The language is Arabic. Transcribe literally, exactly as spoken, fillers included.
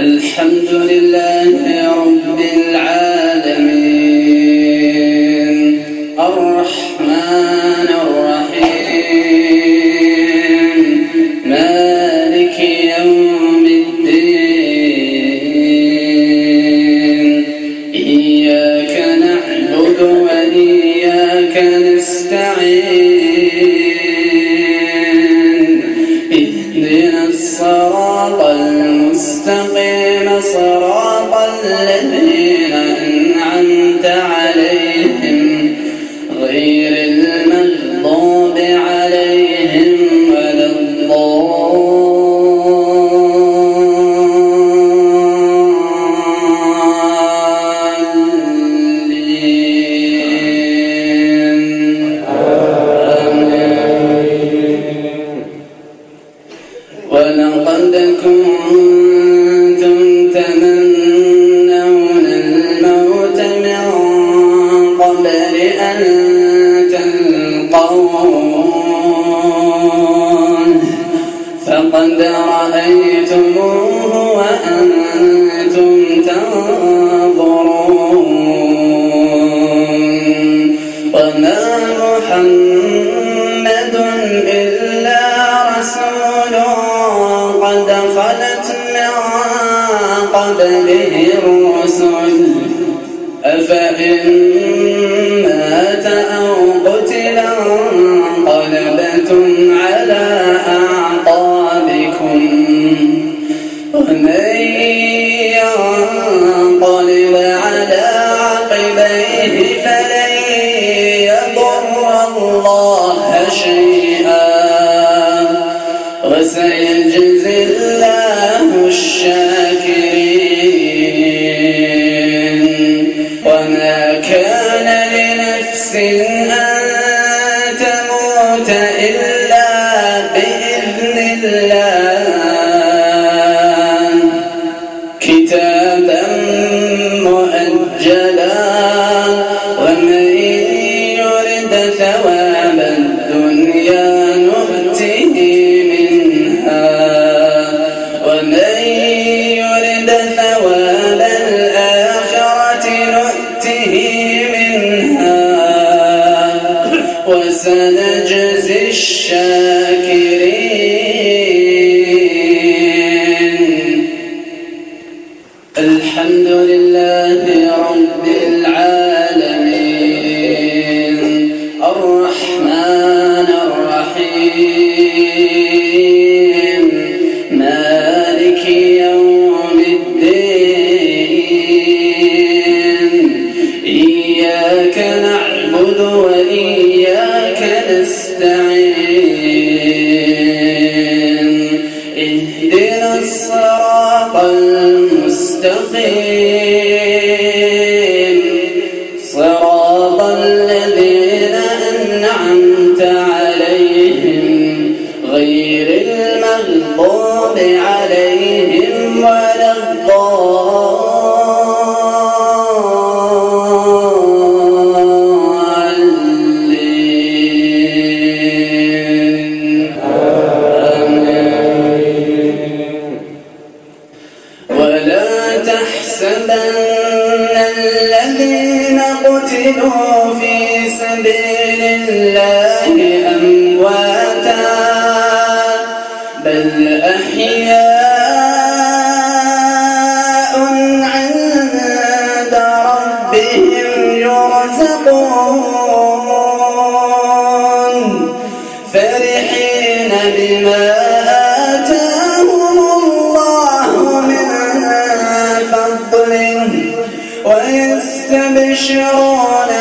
الحمد لله رب العالمين الرحمن الرحيم مالك يوم الدين إياك نعبد وإياك نستعين اهدنا الصراط المستقيم صراط الذين أنعمت عليهم غير المغضوب عليهم ولا الضالين آمين. ولقد كنتم تمنون الموت من قبل أن تلقوه فقد رأيتموه وأنتم تنظرون وما محمد إلا رسول قد خلت من قبله الرسل أفإن مات أو قتل انقلبتم على أعقابكم ومن ينقلب على عقبيه فلن يضر الله شيئا وسيجزي الله الشاكرين وما كان لنفس أن تموت إلا بإذن الله كتابا مؤجلا ومن يرد ثواب الدنيا نؤته منها ومن يرد ثواب الآخرة نؤته منها وسنجزي الشاكرين. الحمد لله رب العالمين الرحمن الرحيم مالك يوم الدين إياك نعبد وإياك نستعين اهدنا الصراط المستقيم صراط الذين أنعمت عليهم غير المغضوب عليهم ولا الضالين آمين. ولا تحسبن الذين قتلوا في سبيل الله أمواتا بل أحياء عند ربهم يرزقون فرحين بما آتاهم الله من فضله ويستبشرون